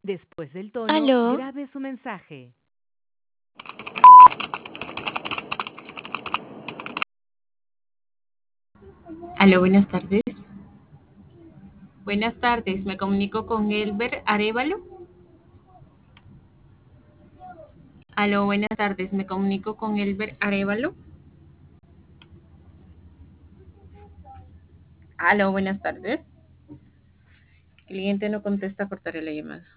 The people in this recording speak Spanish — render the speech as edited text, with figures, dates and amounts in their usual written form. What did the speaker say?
Después del tono, Aló, grabe su mensaje. Aló, buenas tardes. Buenas tardes, me comunico con Elber Arevalo. Aló, buenas tardes, me comunico con Elber Arevalo. Aló, buenas tardes. Cliente no contesta, cortaré la llamada.